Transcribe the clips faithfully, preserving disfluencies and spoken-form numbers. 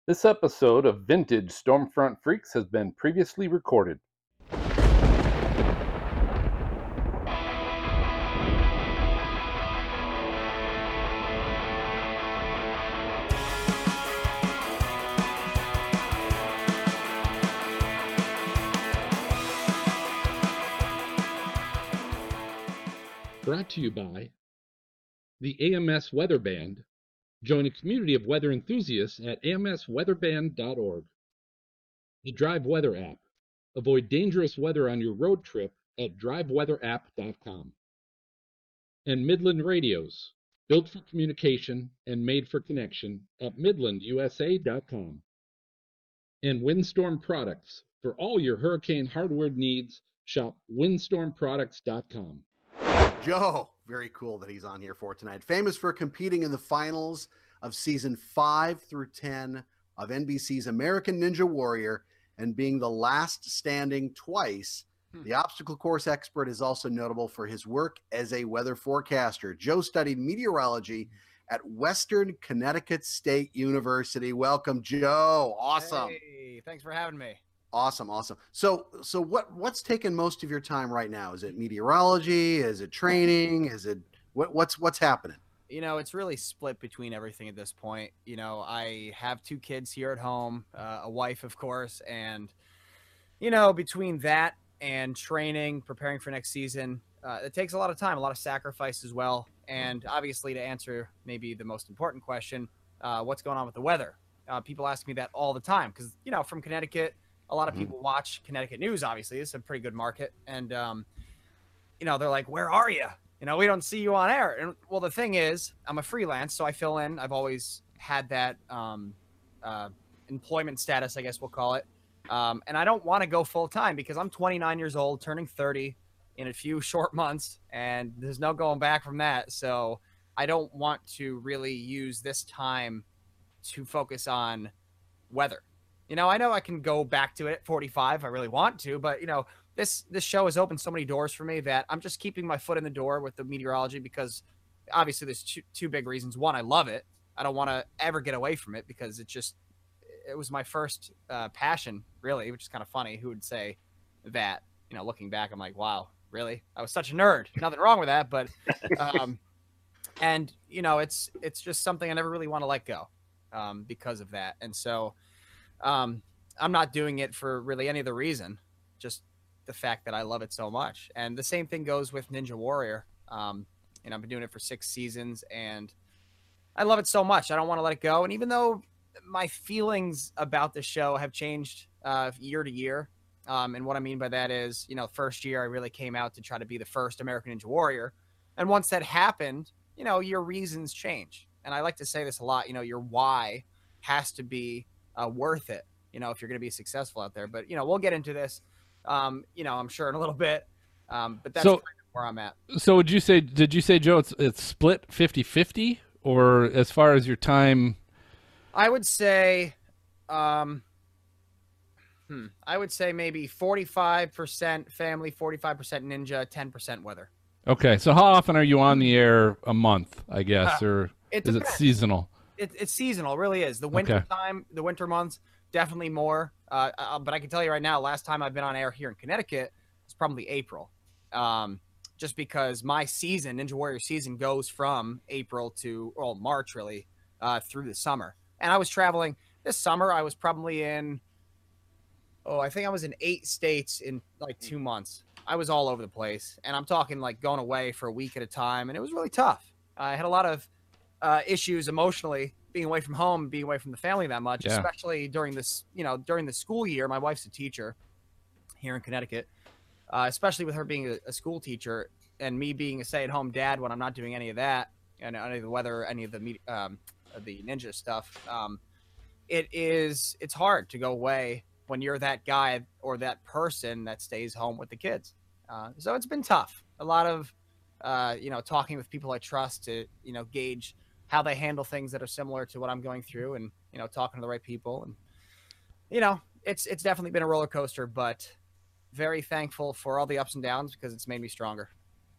This episode of Vintage Stormfront Freaks has been previously recorded. Brought to you by the A M S Weather Band. Join a community of weather enthusiasts at A M S weather band dot org. The Drive Weather app. Avoid dangerous weather on your road trip at drive weather app dot com. And Midland Radios, built for communication and made for connection at midland u s a dot com. And Windstorm Products. For all your hurricane hardware needs, shop windstorm products dot com. Joe, very cool that he's on here for tonight. Famous for competing in the finals of season five through ten of N B C's American Ninja Warrior and being the last standing twice. Hmm. The obstacle course expert is also notable for his work as a weather forecaster. Joe studied meteorology at Western Connecticut State University. Welcome, Joe. Awesome. Hey, thanks for having me. Awesome, awesome. So, so what what's taking most of your time right now? Is it meteorology? Is it training? Is it what what's what's happening? You know, it's really split between everything at this point. You know, I have two kids here at home, uh, a wife, of course, and you know, between that and training, preparing for next season, uh, it takes a lot of time, a lot of sacrifice as well. And obviously, to answer maybe the most important question, uh, what's going on with the weather? Uh, people ask me that all the time because you know, from Connecticut. A lot of people watch Connecticut news, obviously. It's a pretty good market. And, um, you know, they're like, where are you? You know, we don't see you on air. And, well, the thing is, I'm a freelance, so I fill in. I've always had that um, uh, employment status, I guess we'll call it. Um, and I don't want to go full-time because I'm twenty-nine years old, turning thirty in a few short months, and there's no going back from that. So I don't want to really use this time to focus on weather. You know, I know I can go back to it at forty-five if I really want to, but, you know, this this show has opened so many doors for me that I'm just keeping my foot in the door with the meteorology because obviously there's two, two big reasons. One, I love it. I don't want to ever get away from it because it just it was my first uh, passion, really, which is kind of funny. Who would say that? You know, looking back, I'm like, wow, really? I was such a nerd. Nothing wrong with that, but um, and, you know, it's it's just something I never really want to let go um, because of that. And so Um, I'm not doing it for really any other reason, just the fact that I love it so much. And the same thing goes with Ninja Warrior. Um, and I've been doing it for six seasons and I love it so much. I don't want to let it go. And even though my feelings about the show have changed uh, year to year, um, and what I mean by that is, you know, first year I really came out to try to be the first American Ninja Warrior. And once that happened, you know, your reasons change. And I like to say this a lot, you know, your why has to be Uh, worth it, you know, if you're going to be successful out there. But, you know, we'll get into this, um, you know, I'm sure in a little bit. Um, but that's so, kind of where I'm at. So would you say, did you say, Joe, it's, it's split fifty fifty? Or as far as your time? I would say, um, hmm, I would say maybe forty-five percent family, forty-five percent ninja, ten percent weather. Okay. So how often are you on the air a month, I guess, uh, or it is it seasonal? It, it's seasonal, it really is. The winter Okay. time, the winter months, definitely more. Uh, uh, but I can tell you right now, last time I've been on air here in Connecticut was probably April. Um, just because my season, Ninja Warrior season, goes from April to, well, March, really, uh, through the summer. And I was traveling this summer. I was probably in, oh, I think I was in eight states in like two months. I was all over the place. And I'm talking like going away for a week at a time. And it was really tough. I had a lot of Uh, issues emotionally being away from home, being away from the family that much, Yeah. especially during this, you know, during the school year. My wife's a teacher here in Connecticut, uh, especially with her being a, a school teacher and me being a stay-at-home dad when I'm not doing any of that and any of the weather, any of the um, the ninja stuff. Um, it is, it's hard to go away when you're that guy or that person that stays home with the kids. Uh, so it's been tough. A lot of, uh, you know, talking with people I trust to, you know, gauge how they handle things that are similar to what I'm going through and, you know, talking to the right people. And, you know, it's, it's definitely been a roller coaster, but very thankful for all the ups and downs because it's made me stronger.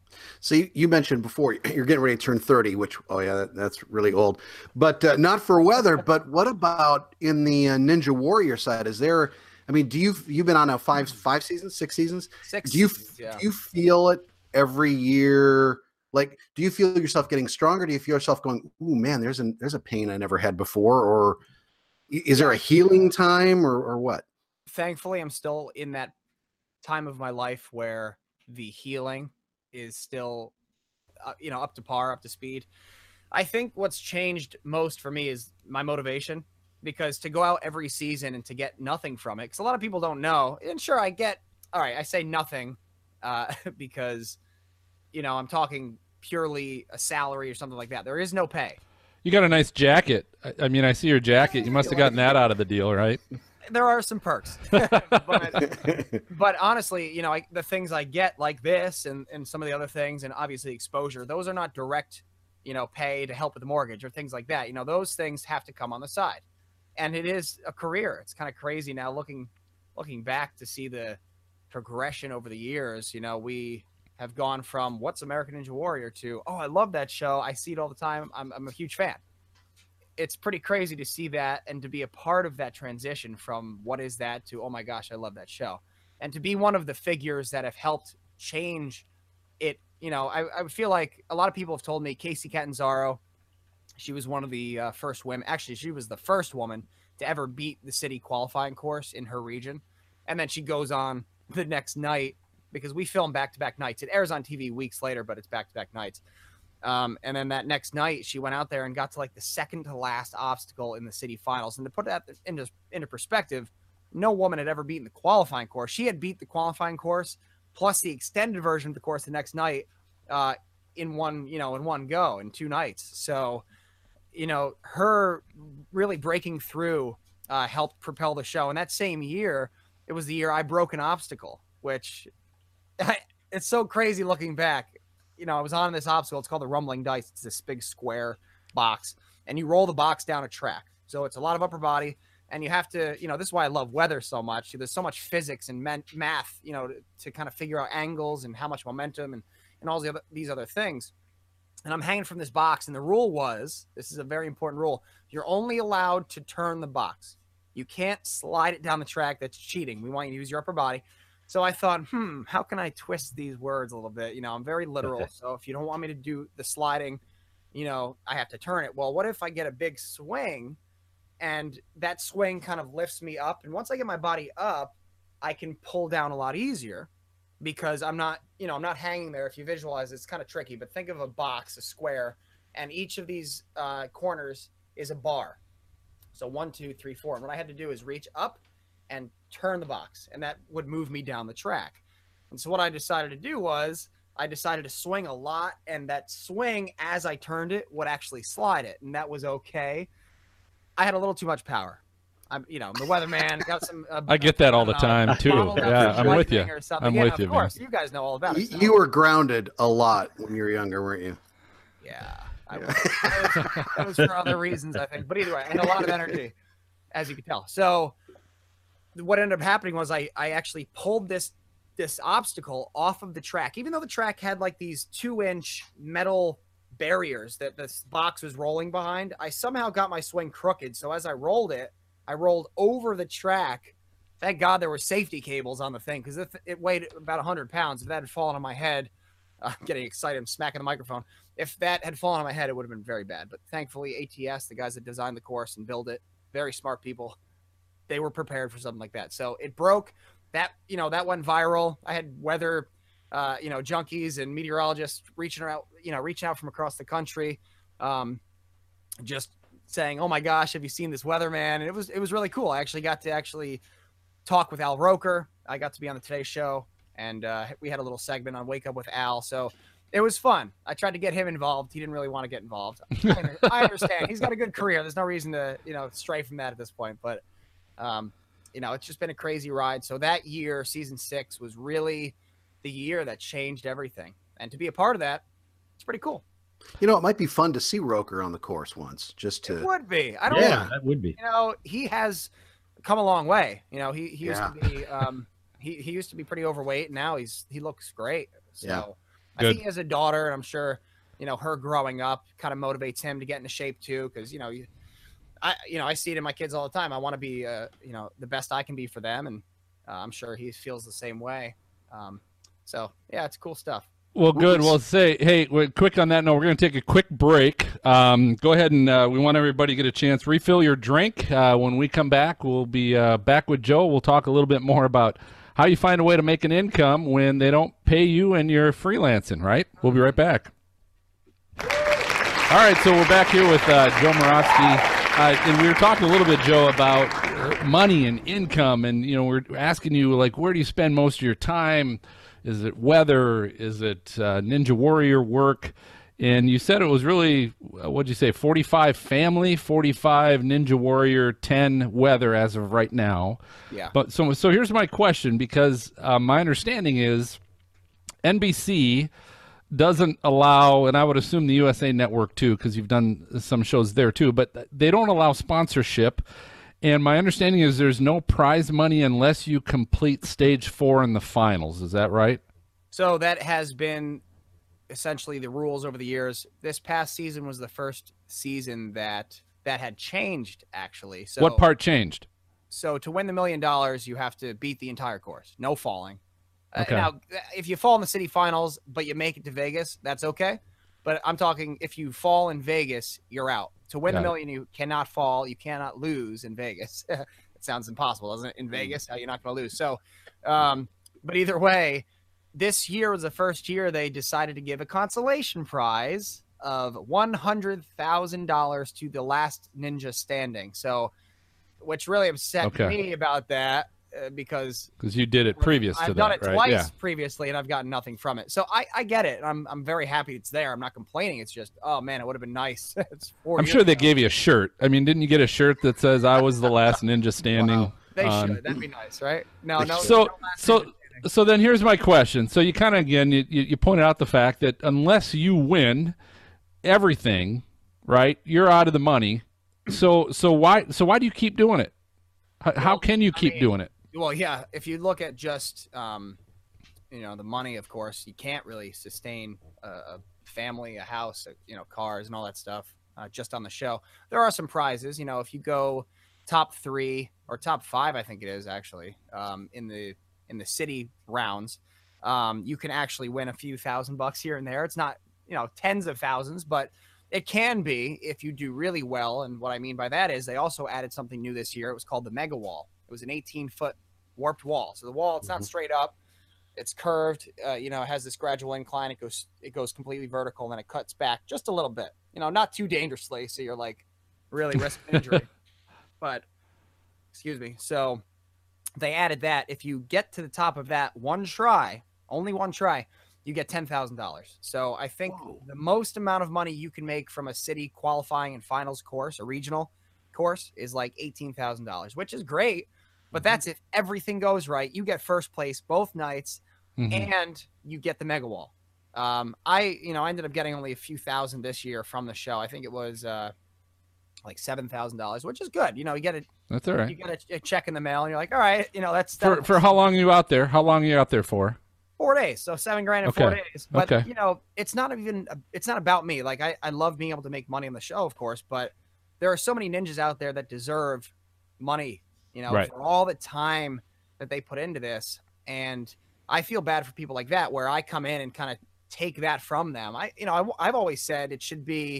So you, you mentioned before you're getting ready to turn thirty, which, oh yeah, that, that's really old, but uh, not for weather. But what about in the uh, Ninja Warrior side? Is there, I mean, do you, you've been on a five, five seasons, six seasons? Six Do you, seasons, yeah. do you feel it every year? Like, do you feel yourself getting stronger? Do you feel yourself going, ooh, man, there's a, there's a pain I never had before? Or is there a healing time or, or what? Thankfully, I'm still in that time of my life where the healing is still, uh, you know, up to par, up to speed. I think what's changed most for me is my motivation, because to go out every season and to get nothing from it, because a lot of people don't know. And sure, I get, all right, I say nothing uh, because, you know, I'm talking purely a salary or something like that. There is no pay. You got a nice jacket. I, I mean, I see your jacket. You must have gotten that out of the deal, right? There are some perks, but, but honestly, you know, I, the things I get like this and, and some of the other things, and obviously exposure, those are not direct, you know, pay to help with the mortgage or things like that. You know, those things have to come on the side, and it is a career. It's kind of crazy now looking, looking back to see the progression over the years. You know, we have gone from what's American Ninja Warrior to, oh, I love that show. I see it all the time. I'm, I'm a huge fan. It's pretty crazy to see that and to be a part of that transition from what is that to, oh my gosh, I love that show. And to be one of the figures that have helped change it. You know, I, I feel like a lot of people have told me Casey Catanzaro, she was one of the uh, first women. Actually, she was the first woman to ever beat the city qualifying course in her region. And then she goes on the next night, because we film back-to-back nights. It airs on T V weeks later, but it's back-to-back nights. Um, and then that next night, she went out there and got to like the second to last obstacle in the city finals. And to put that into, into perspective, no woman had ever beaten the qualifying course. She had beat the qualifying course plus the extended version of the course the next night uh, in one, you know, in one go, in two nights. So, you know, her really breaking through uh, helped propel the show. And that same year, it was the year I broke an obstacle, which I, it's so crazy looking back. You know, I was on this obstacle. It's called the Rumbling Dice. It's this big square box, and you roll the box down a track. So it's a lot of upper body, and you have to, you know, this is why I love weather so much. There's so much physics and men- math, you know, to, to kind of figure out angles and how much momentum and, and all the other, these other things. And I'm hanging from this box, and the rule was, this is a very important rule, you're only allowed to turn the box. You can't slide it down the track. That's cheating. We want you to use your upper body. So I thought, hmm, how can I twist these words a little bit? You know, I'm very literal. So if you don't want me to do the sliding, you know, I have to turn it. Well, what if I get a big swing and that swing kind of lifts me up? And once I get my body up, I can pull down a lot easier because I'm not, you know, I'm not hanging there. If you visualize, it's kind of tricky, but think of a box, a square, and each of these uh, corners is a bar. So one, two, three, four. And what I had to do is reach up and turn the box, and that would move me down the track. And so what I decided to do was I decided to swing a lot, and that swing as I turned it would actually slide it, and that was okay. I had a little too much power. I'm, you know, the weatherman got some. Uh, I get that all the know, time too. Yeah, I'm with you. I'm yeah, with you. Of course, man. you guys know all about it. You, So. you were grounded a lot when you were younger, weren't you? Yeah, I was. That was, that was for other reasons, I think. But either way, I had a lot of energy, as you can tell. So what ended up happening was I, I actually pulled this this obstacle off of the track, even though the track had like these two inch metal barriers that this box was rolling behind. I somehow got my swing crooked. So as I rolled it, I rolled over the track. Thank God there were safety cables on the thing, because it, it weighed about one hundred pounds. If that had fallen on my head, uh, I'm getting excited. I'm smacking the microphone. If that had fallen on my head, it would have been very bad. But thankfully, A T S, the guys that designed the course and build it, very smart people, they were prepared for something like that. So it broke. That, you know, that went viral. I had weather, uh, you know, junkies and meteorologists reaching out, you know, reaching out from across the country, um, just saying, "Oh my gosh, have you seen this weatherman?" And it was it was really cool. I actually got to actually talk with Al Roker. I got to be on the Today Show, and uh, we had a little segment on Wake Up with Al. So it was fun. I tried to get him involved. He didn't really want to get involved. I, I understand. He's got a good career. There's no reason to, you know, stray from that at this point. But, um, you know, it's just been a crazy ride. So that year, season six, was really the year that changed everything. And to be a part of that, it's pretty cool. You know, it might be fun to see Roker on the course once, just to. It would be. I don't Yeah, know. that would be. You know, he has come a long way. You know, he, he used Yeah. to be, um, he, he used to be pretty overweight. And now he's, he looks great. So, Yeah. I Good. think he has a daughter, and I'm sure, you know, her growing up kind of motivates him to get into shape too. Cause you know, you, I, you know, I see it in my kids all the time. I want to be, uh, you know, the best I can be for them. And uh, I'm sure he feels the same way. Um, so yeah, it's cool stuff. Well, good. Well, say, hey, we're quick on that note. We're going to take a quick break. Um, go ahead and uh, we want everybody to get a chance. Refill your drink. Uh, when we come back, we'll be uh, back with Joe. We'll talk a little bit more about how you find a way to make an income when they don't pay you and you're freelancing, right? We'll be right back. All right, so we're back here with uh, Joe Moravsky. Uh, and we were talking a little bit, Joe, about money and income. And, you know, we're asking you, like, where do you spend most of your time? Is it weather? Is it uh, Ninja Warrior work? And you said it was really, what'd you say, forty-five family, forty-five Ninja Warrior, ten weather as of right now. Yeah. But so, so here's my question, because uh, my understanding is N B C doesn't allow, and I would assume the U S A Network too, because you've done some shows there too, but they don't allow sponsorship. And my understanding is there's no prize money unless you complete stage four in the finals. Is that right? So that has been essentially the rules over the years. This past season was the first season that that had changed, actually. So what part changed? So to win the million dollars, you have to beat the entire course. No falling. Okay. Uh, now, if you fall in the city finals, but you make it to Vegas, that's okay. But I'm talking if you fall in Vegas, you're out. To win Got the it. million, you cannot fall. You cannot lose in Vegas. It sounds impossible, doesn't it? In Vegas, how you're not going to lose. So, um, but either way, this year was the first year they decided to give a consolation prize of one hundred thousand dollars to the last ninja standing. So, which really upset Okay. me about that uh, because Because you did it previous to I've that, done it right? twice Yeah. previously, and I've gotten nothing from it. So I, I get it. I'm I'm very happy it's there. I'm not complaining. It's just, oh man, it would have been nice. It's four I'm years sure they ago. gave you a shirt. I mean, didn't you get a shirt that says "I was the last ninja standing"? Wow. They on- should. That'd be nice, right? No, no. So, no last so, minute standing. so then here's my question. So you kind of again, you, you you pointed out the fact that unless you win everything, right, you're out of the money. So, so why, so why do you keep doing it? How, how Well, can you I keep mean, doing it? Well, yeah. If you look at just, um, you know, the money, of course, you can't really sustain a, a family, a house, a, you know, cars and all that stuff uh, just on the show. There are some prizes, you know, if you go top three or top five, I think it is actually um, in the in the city rounds, um, you can actually win a few thousand bucks here and there. It's not, you know, tens of thousands, but it can be if you do really well. And what I mean by that is they also added something new this year. It was called the Mega Wall. It was an eighteen foot warped wall. So the wall, it's not straight up. It's curved. Uh, you know, it has this gradual incline. It goes, it goes completely vertical, and then it cuts back just a little bit. You know, not too dangerously, so you're like really risking injury. But excuse me. So they added that. If you get to the top of that one try, only one try, you get ten thousand dollars. So I think Whoa. the most amount of money you can make from a city qualifying and finals course, a regional course, is like eighteen thousand dollars, which is great. But that's if everything goes right. You get first place both nights, Mhm. and you get the Mega Wall. Um, I, you know, I ended up getting only a few thousand this year from the show. I think it was uh, like seven thousand dollars, which is good. You know, you get a That's all you right. get a, a check in the mail, and you're like, all right, you know, that's For that's for how long are you out there? How long are you out there for? four days, so seven grand in four Okay. days. But Okay. you know, it's not even it's not about me. Like I, I love being able to make money on the show, of course, but there are so many ninjas out there that deserve money, you know, Right. for all the time that they put into this. And I feel bad for people like that, where I come in and kind of take that from them. I, you know, I, I've always said it should be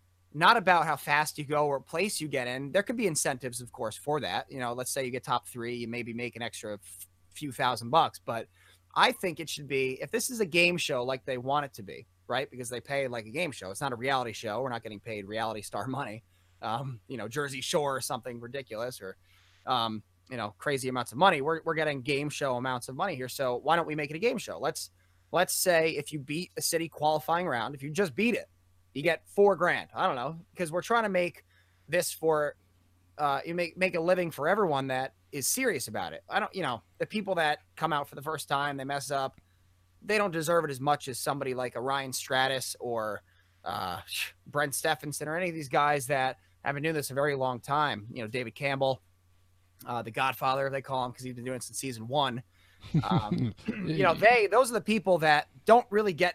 not about how fast you go or place you get in. There could be incentives, of course, for that. You know, let's say you get top three, you maybe make an extra f- few thousand bucks, but I think it should be, if this is a game show like they want it to be, right? Because they pay like a game show. It's not a reality show. We're not getting paid reality star money. Um, you know, Jersey Shore or something ridiculous, or, um, you know, crazy amounts of money. We're, we're getting game show amounts of money here. So why don't we make it a game show? Let's, let's say if you beat a city qualifying round, if you just beat it, you get four grand. I don't know, because we're trying to make this for, uh, you make, make a living for everyone that is serious about it. I don't, you know, the people that come out for the first time, they mess up, they don't deserve it as much as somebody like a Ryan Stratus or uh, Brent Stephenson or any of these guys that have been doing this a very long time. You know, David Campbell, uh, the Godfather, they call him, because he's been doing it since season one. Um, you know, they, those are the people that don't really get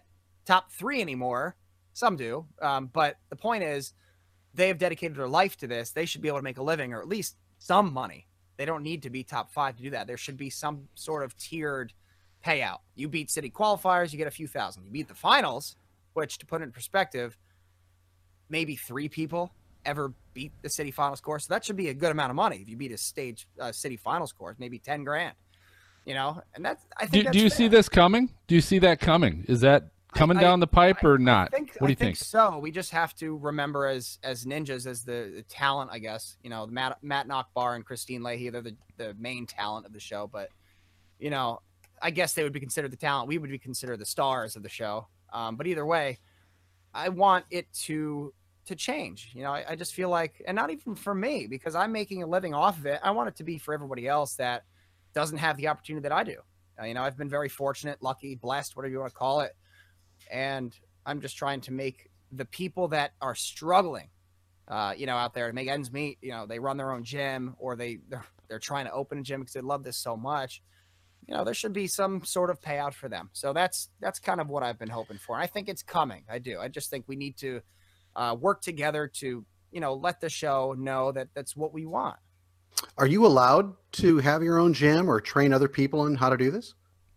top three anymore. Some do. Um, but the point is, they have dedicated their life to this. They should be able to make a living or at least some money. They don't need to be top five to do that. There should be some sort of tiered payout. You beat city qualifiers, you get a few thousand. You beat the finals, which, to put it in perspective, maybe three people ever beat the city finals course. So that should be a good amount of money. If you beat a stage uh, city finals course, maybe ten grand, you know, and that's, I think Do, that's do you fair. see this coming? Do you see that coming? Is that coming I- down the pipe I- or not? I think, what do you I think? think so. We just have to remember as as ninjas, as the, the talent, I guess, you know, Matt, Matt Nockbar and Christine Leahy, they're the, the main talent of the show. But, you know, I guess they would be considered the talent. We would be considered the stars of the show. Um, but either way, I want it to to change. You know, I, I just feel like, and not even for me, because I'm making a living off of it. I want it to be for everybody else that doesn't have the opportunity that I do. Uh, you know, I've been very fortunate, lucky, blessed, whatever you want to call it. And I'm just trying to make the people that are struggling, uh, you know, out there to make ends meet, you know, they run their own gym, or they, they're, they're trying to open a gym because they love this so much. You know, there should be some sort of payout for them. So that's, that's kind of what I've been hoping for. And I think it's coming. I do. I just think we need to uh, work together to, you know, let the show know that that's what we want. Are you allowed to have your own gym or train other people on how to do this?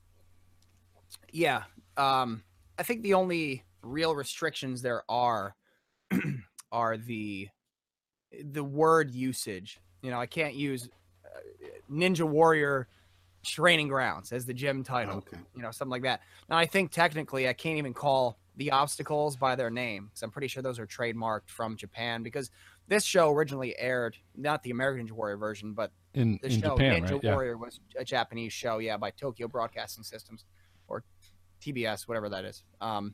Yeah. Um, I think the only real restrictions there are are the the word usage. You know, I can't use uh, Ninja Warrior Training Grounds as the gym title. Okay. You know, something like that. Now, I think technically I can't even call the obstacles by their name, because I'm pretty sure those are trademarked from Japan, because this show originally aired, not the American Ninja Warrior version, but In, the in show Japan, Ninja right? Yeah. Warrior was a Japanese show, yeah, by Tokyo Broadcasting Systems, or T B S, whatever that is. Um,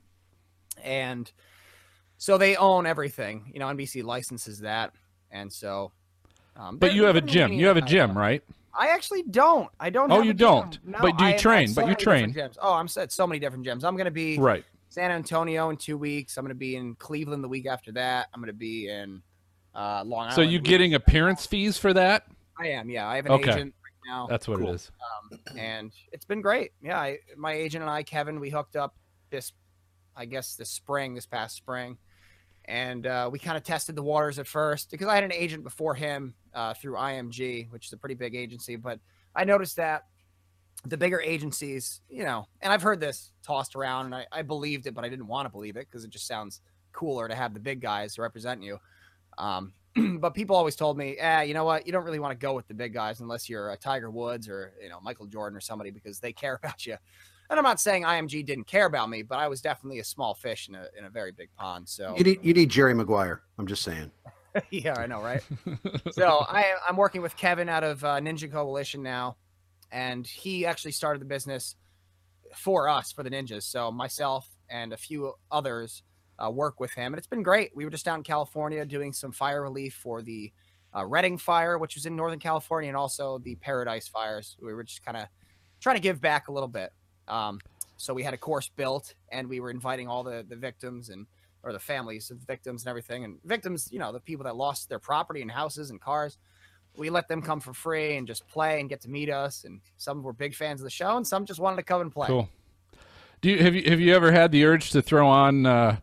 and so they own everything. You know, N B C licenses that, and so. Um, But they're- you have a they're gym. You have a lenient gym, about it. right? I actually don't. I don't. Oh, have you a gym. don't? No, But do you I- I have train? so But you many different train. gyms. Oh, I'm at so many different gyms. I'm going to be Right. San Antonio in two weeks. I'm going to be in Cleveland the week after that. I'm going to be in uh, Long Island. So you the week getting appearance fees for that? I am, yeah. I have an Okay. agent right now. That's what Cool. it is. Um, and it's been great. Yeah, I, my agent and I, Kevin, we hooked up this, I guess, this spring, this past spring, and uh, we kind of tested the waters at first, because I had an agent before him uh, through I M G, which is a pretty big agency. But I noticed that the bigger agencies, you know, and I've heard this tossed around, and I, I believed it, but I didn't want to believe it because it just sounds cooler to have the big guys represent you. Um, but people always told me, eh, you know what? You don't really want to go with the big guys unless you're a Tiger Woods or, you know, Michael Jordan or somebody, because they care about you. And I'm not saying I M G didn't care about me, but I was definitely a small fish in a, in a very big pond. So You need you need Jerry Maguire. I'm just saying. yeah, I know, right? So I, I'm working with Kevin out of uh, Ninja Coalition now, and he actually started the business for us, for the ninjas. So myself and a few others uh, work with him, and it's been great. We were just down in California doing some fire relief for the uh, Redding fire, which was in Northern California, and also the Paradise fires. We were just kind of trying to give back a little bit. Um, so we had a course built, and we were inviting all the, the victims and or the families of victims and everything. And victims, you know, the people that lost their property and houses and cars, we let them come for free and just play and get to meet us. And some were big fans of the show, and some just wanted to come and play. Cool. Do you have you have you ever had the urge to throw on uh,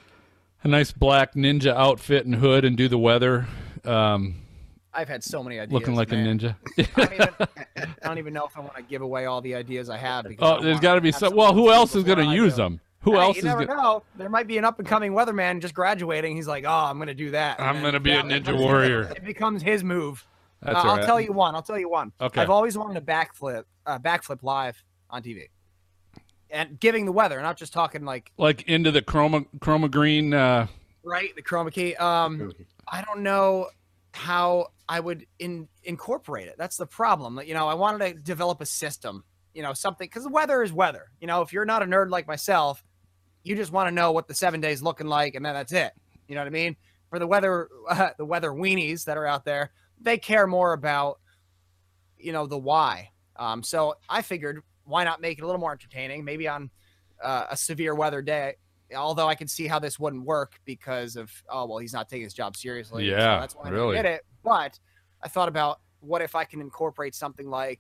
a nice black ninja outfit and hood and do the weather, um, I've had so many ideas. looking like man. a ninja? I don't, even, I don't even know if I want to give away all the ideas I have. Because I Oh, don't there's want got to be have some. someone Well, who see else is going before to I use do. them? Who Hey, else you is never going? know. There might be an up and coming weatherman just graduating. He's like, oh, I'm going to do that. And I'm then going to be a that ninja becomes- warrior. It becomes his move. That's Uh, all I'll right. tell you one. I'll tell you one. Okay. I've always wanted a backflip, uh, backflip live on T V, and giving the weather. Not just talking like Like into the chroma chroma green. Uh, right the chroma key. Um, I don't know how I would in, incorporate it. That's the problem. You know, I wanted to develop a system. You know, something, because the weather is weather. You know, if you're not a nerd like myself, you just want to know what the seven days looking like, and then that's it. You know what I mean? For the weather, uh, the weather weenies that are out there, they care more about, you know, the why. Um, so I figured, why not make it a little more entertaining? Maybe on uh, a severe weather day. Although I can see how this wouldn't work because of, oh, well, he's not taking his job seriously. Yeah, so that's why really. I did it. But I thought about, what if I can incorporate something like,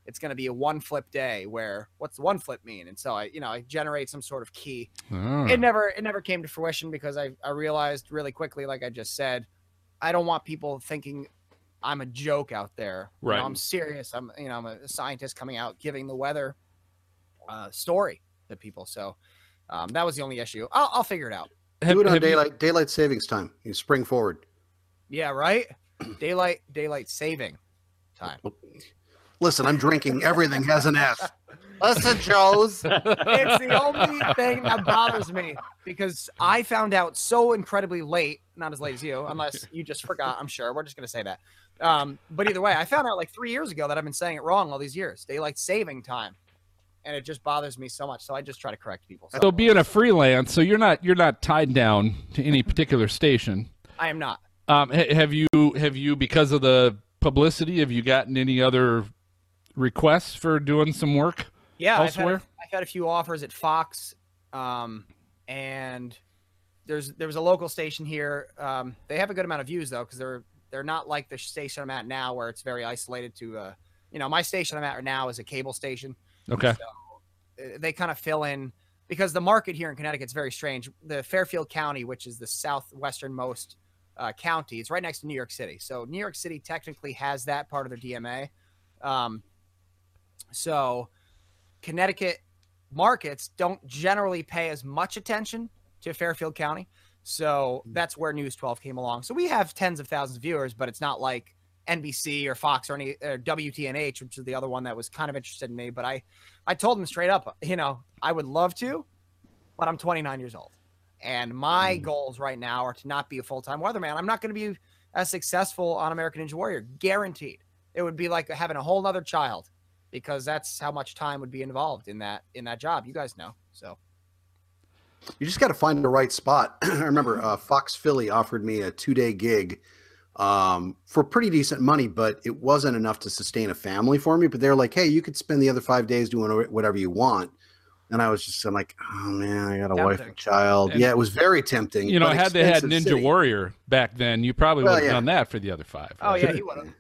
it's going to be a one flip day where what's the one flip mean? And so I, you know, I generate some sort of key. Oh. It never, it never came to fruition because I, I realized really quickly, like I just said, I don't want people thinking I'm a joke out there. You Right. know, I'm serious. I'm, you know, I'm a scientist coming out giving the weather uh, story to people. So um, that was the only issue. I'll, I'll figure it out. Have- Do it on have you- daylight daylight savings time. You spring forward. Yeah, right. Daylight, daylight saving time. Listen, I'm drinking. Everything has an S. Listen, Joe's. It's the only thing that bothers me because I found out so incredibly late, not as late as you, unless you just forgot. I'm sure we're just going to say that. Um, but either way, I found out like three years ago that I've been saying it wrong all these years. Daylight saving time. And it just bothers me so much. So I just try to correct people. So being a freelance, so you're not you're not tied down to any particular station. I am not. Um, ha- have you have you because of the publicity? Have you gotten any other requests for doing some work? Yeah, I've elsewhere? had, I've had a few offers at Fox, um, and there's there was a local station here. Um, they have a good amount of views though, because they're they're not like the station I'm at now, where it's very isolated to. Uh, you know, my station I'm at right now is a cable station. Okay. So uh, they kind of fill in because the market here in Connecticut is very strange. The Fairfield County, which is the southwesternmost uh, county, it's right next to New York City. So New York City technically has that part of their D M A. Um, so Connecticut markets don't generally pay as much attention to Fairfield County. So that's where News twelve came along. So we have tens of thousands of viewers, but it's not like N B C or Fox or any or W T N H, which is the other one that was kind of interested in me. But I, I told them straight up, you know, I would love to, but I'm twenty-nine years old. And my Mm. goals right now are to not be a full-time weatherman. I'm not going to be as successful on American Ninja Warrior, guaranteed. It would be like having a whole nother child because that's how much time would be involved in that, in that job. You guys know. So You just got to find the right spot. I remember uh, Fox Philly offered me a two-day gig um, for pretty decent money, but it wasn't enough to sustain a family for me. But they're like, hey, you could spend the other five days doing whatever you want. And I was just I'm like, oh, man, I got a wife Tempting. and child. And- yeah, it was very tempting. You know, but had they had expensive Ninja city. Warrior back then, you probably Well, would have yeah. done that for the other five. oh right? yeah, he would have.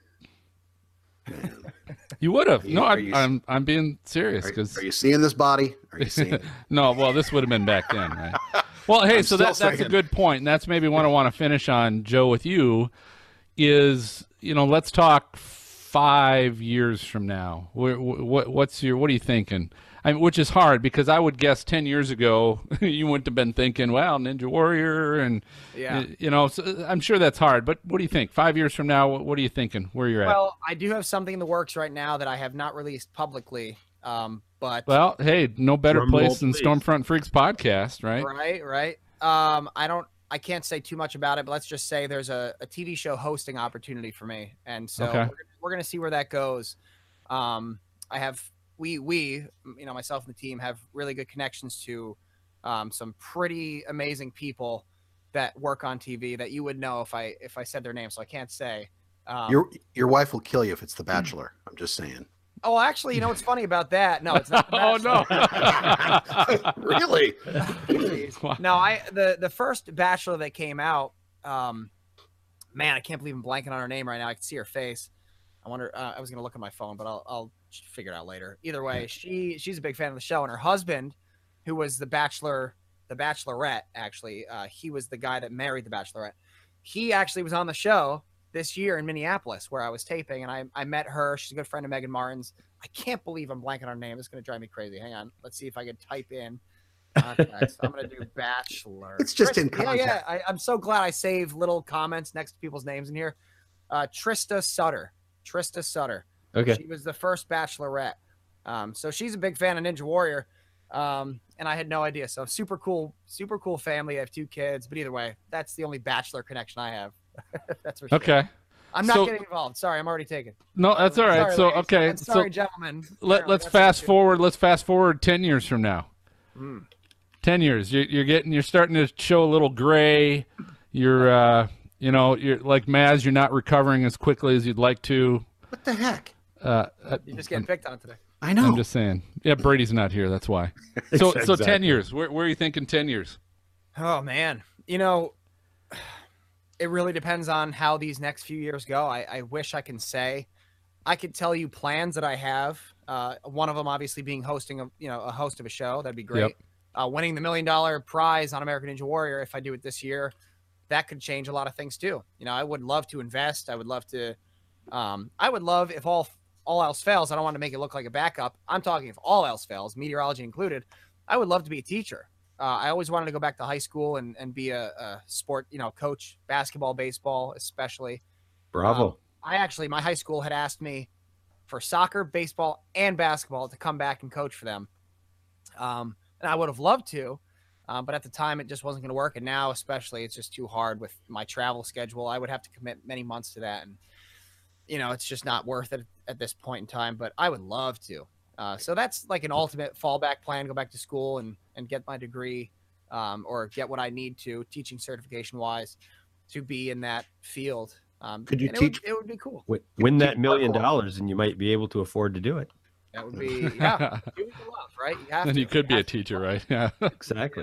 You would have. Are you- No, are I, you- I'm I'm being serious Are, because are you seeing this body? Are you seeing it? no, well, this would have been back then, right? Well, hey, I'm so still that, that's a saying. good point, and that's maybe what I want to finish on, Joe, with you. Is you know, let's talk five years from now. What, what what's your what are you thinking? I mean, which is hard because I would guess ten years ago you wouldn't have been thinking, well, Ninja Warrior, and Yeah. y- you know, so I'm sure that's hard. But what do you think? Five years from now, what, what are you thinking? Where you're at? Well, I do have something in the works right now that I have not released publicly. Um, but Well, hey, no better Drum roll, place than please. Stormfront Freaks podcast, right? right, right. Um, I don't, I can't say too much about it, but let's just say there's a, a T V show hosting opportunity for me, and so Okay. we're, gonna- we're gonna see where that goes. Um, I have we we you know myself and the team have really good connections to um, some pretty amazing people that work on T V that you would know if I if I said their name, so I can't say. Um, Your your wife will kill you if it's The Bachelor. I'm just saying. oh, actually, you know what's funny about that? No, it's not. The Oh Bachelor. no! Really? Jeez. No, I the the first Bachelor that came out, um, man, I can't believe I'm blanking on her name right now. I can see her face. I wonder. Uh, I was gonna look at my phone, but I'll I'll figure it out later. Either way, she she's a big fan of the show, and her husband, who was the Bachelor, the Bachelorette, actually, uh, he was the guy that married the Bachelorette. He actually was on the show this year in Minneapolis where I was taping, and I I met her. She's a good friend of Megan Martin's. I can't believe I'm blanking on her name. It's gonna drive me crazy. Hang on. Let's see if I can type in. Contacts. I'm gonna do Bachelor. It's just in Trist- Yeah, yeah. contact. I, I'm so glad I saved little comments next to people's names in here. Uh, Trista Sutter. Trista Sutter. Okay. She was the first Bachelorette. Um, so she's a big fan of Ninja Warrior. Um, and I had no idea. So super cool, super cool family. I have two kids, but either way, that's the only Bachelor connection I have. That's for sure. Okay. I'm not So- getting involved. Sorry, I'm already taken. No, that's all right. Sorry, So ladies. okay, And sorry, so gentlemen. let Apparently let's that's the fast issue. forward. Let's fast forward ten years from now. Mm. Ten years. You're, you're getting. You're starting to show a little gray. You're, uh, you know, you're like Maz. You're not recovering as quickly as you'd like to. What the heck? Uh, uh, You're just getting picked on today. I know. I'm just saying. Yeah, Brady's not here. That's why. So, so ten Exactly. years. Where, where are you thinking? Ten years. Oh man, you know, it really depends on how these next few years go. I, I wish I can say. I could tell you plans that I have. Uh, one of them obviously being hosting a, you know, a host of a show. That'd be great. Yep. Uh, winning the million dollar prize on American Ninja Warrior. If I do it this year, that could change a lot of things too. You know, I would love to invest. I would love to, um, I would love if all, all else fails, I don't want to make it look like a backup. I'm talking if all else fails, meteorology included, I would love to be a teacher. Uh, I always wanted to go back to high school and, and be a, a sport, you know, coach, basketball, baseball, especially. Bravo. Um, I actually, my high school had asked me for soccer, baseball, and basketball to come back and coach for them. Um, and I would have loved to, um, but at the time it just wasn't going to work. And now, especially, it's just too hard with my travel schedule. I would have to commit many months to that. And, you know, it's just not worth it at this point in time, but I would love to. Uh, so that's like an ultimate fallback plan, go back to school and, and get my degree, um, or get what I need to, teaching certification wise, to be in that field. Um, Could you and teach? It would, it would be cool. Win, win that million dollars, and you might be able to afford to do it. That would be, yeah. Give me the love, right? You have Then to. you could be have a teacher, right? Yeah. Exactly.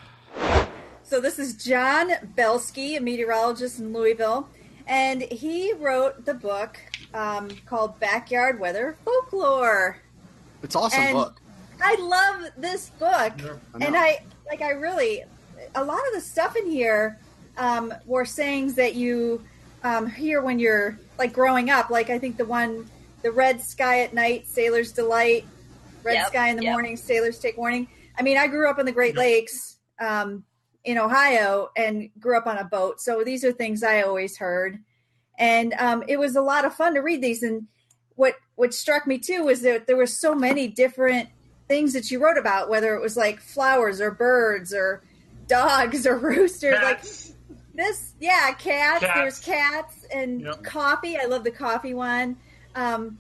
So this is John Belsky, a meteorologist in Louisville, and he wrote the book um, called Backyard Weather Folklore. It's an awesome And book. I love this book, I know. and I like. I really, a lot of the stuff in here um, were sayings that you um, hear when you're like growing up. Like I think the one, the red sky at night, sailor's delight. Red Yep, sky in the yep. morning, sailors take warning. I mean, I grew up in the Great Lakes um, in Ohio and grew up on a boat, so these are things I always heard, and um, it was a lot of fun to read these. And what what struck me too was that there were so many different things that you wrote about, whether it was like flowers or birds or dogs or roosters, Cats. like this. Yeah, cats. Cats. There's cats and Yep. coffee. I love the coffee one. Um,